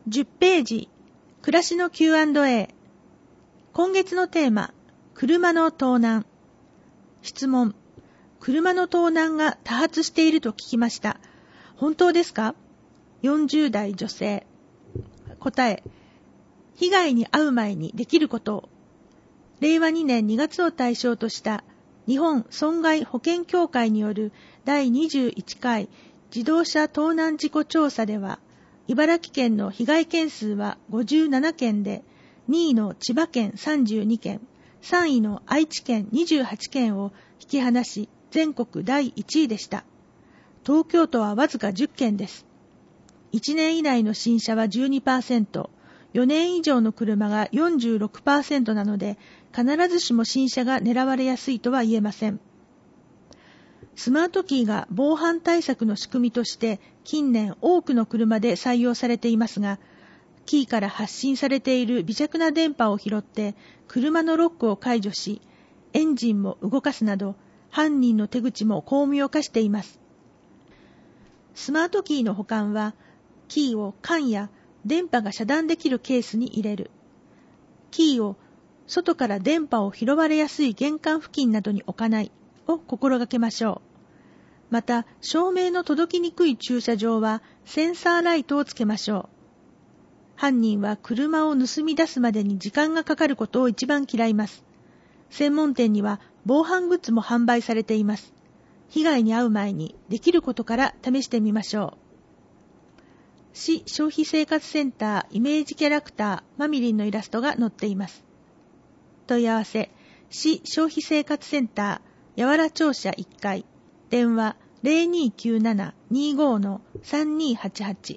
10ページ、暮らしの Q&A。今月のテーマ、車の盗難。質問、車の盗難が多発していると聞きました。本当ですか？40代女性。答え、被害に遭う前にできることを。令和2年2月を対象とした日本損害保険協会による第21回自動車盗難事故調査では、茨城県の被害件数は57件で、2位の千葉県32件、3位の愛知県28件を引き離し、全国第1位でした。東京都はわずか10件です。1年以内の新車は 12%、4年以上の車が 46% なので、必ずしも新車が狙われやすいとは言えません。スマートキーが防犯対策の仕組みとして近年多くの車で採用されていますが、キーから発信されている微弱な電波を拾って車のロックを解除し、エンジンも動かすなど犯人の手口も巧妙化しています。スマートキーの保管は、キーを缶や電波が遮断できるケースに入れる。キーを外から電波を拾われやすい玄関付近などに置かないを心がけましょう。また、照明の届きにくい駐車場はセンサーライトをつけましょう。犯人は車を盗み出すまでに時間がかかることを一番嫌います。専門店には防犯グッズも販売されています。被害に遭う前にできることから試してみましょう。市消費生活センターイメージキャラクターマミリンのイラストが載っています。問い合わせ、市消費生活センター八原庁舎1階、電話 0297-25-3288。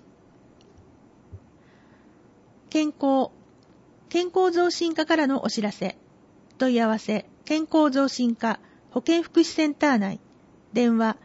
健康増進課からのお知らせ。問い合わせ、健康増進課保健福祉センター内、電話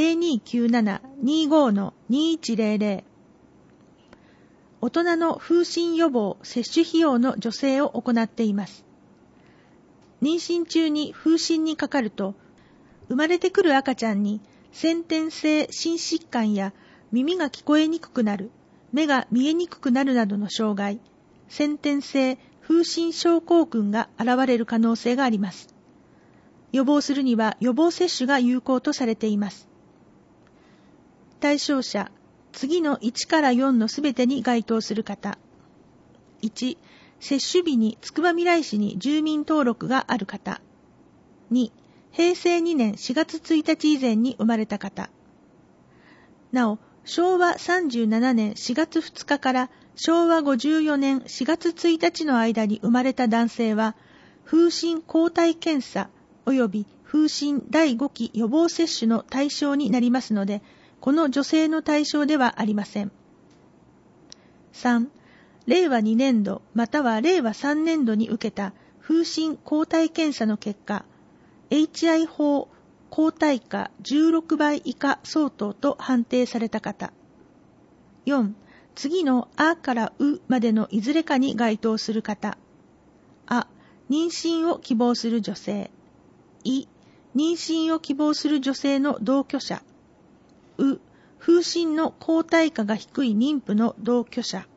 0297-25-2100。大人の風疹予防接種費用の助成を行っています。妊娠中に風疹にかかると、生まれてくる赤ちゃんに先天性心疾患や耳が聞こえにくくなる、目が見えにくくなるなどの障害、先天性風疹症候群が現れる可能性があります。予防するには予防接種が有効とされています。対象者、次の1から4のすべてに該当する方。1、接種日につくばみらい市に住民登録がある方。2、平成2年4月1日以前に生まれた方。なお、昭和37年4月2日から昭和54年4月1日の間に生まれた男性は、風疹抗体検査及び風疹第5期予防接種の対象になりますので、この助成の対象ではありません。3、令和2年度または令和3年度に受けた風疹抗体検査の結果、HI 法抗体価16倍以下相当と判定された方。4、次のあからうまでのいずれかに該当する方。あ、妊娠を希望する女性。い、妊娠を希望する女性の同居者。う、風疹の抗体価が低い妊婦の同居者。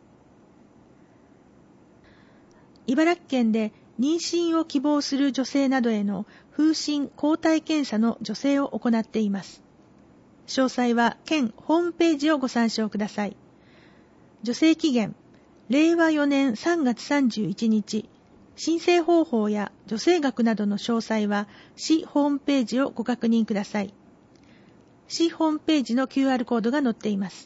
茨城県で妊娠を希望する女性などへの風疹抗体検査の助成を行っています。詳細は県ホームページをご参照ください。助成期限、令和4年3月31日。申請方法や助成額などの詳細は市ホームページをご確認ください。市ホームページの QR コードが載っています。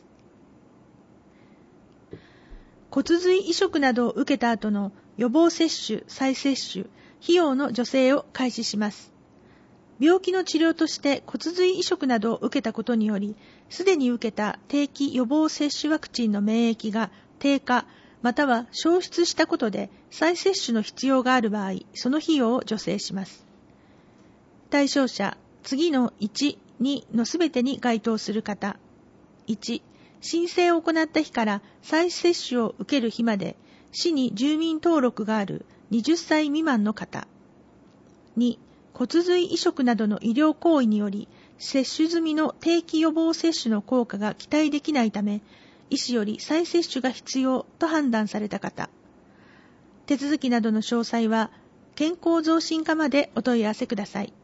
骨髄移植などを受けた後の予防接種、再接種、費用の助成を開始します。病気の治療として骨髄移植などを受けたことにより、すでに受けた定期予防接種ワクチンの免疫が低下、または消失したことで再接種の必要がある場合、その費用を助成します。対象者、次の1、2のすべてに該当する方。1、申請を行った日から再接種を受ける日まで、市に住民登録がある20歳未満の方。2、骨髄移植などの医療行為により、接種済みの定期予防接種の効果が期待できないため、 医師より再接種が必要と判断された方。手続きなどの詳細は健康増進課までお問い合わせください。